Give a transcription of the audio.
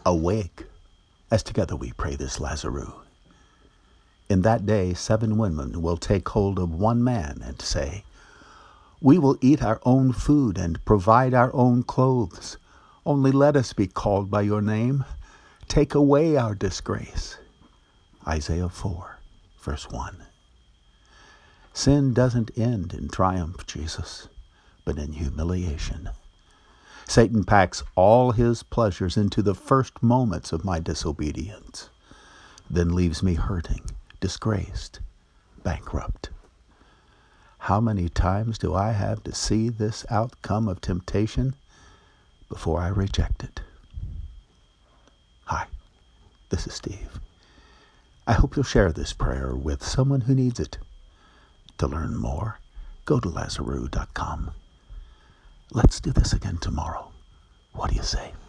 Awake, as together we pray this Lazarus. In that day 7 women will take hold of one man and say, "We will eat our own food and provide our own clothes. Only let us be called by your name. Take away our disgrace." Isaiah 4, verse 1. Sin doesn't end in triumph, Jesus, but in humiliation. Satan packs all his pleasures into the first moments of my disobedience, then leaves me hurting, disgraced, bankrupt. How many times do I have to see this outcome of temptation before I reject it? Hi, this is Steve. I hope you'll share this prayer with someone who needs it. To learn more, go to Lazarus.com. Let's do this again tomorrow. What do you say?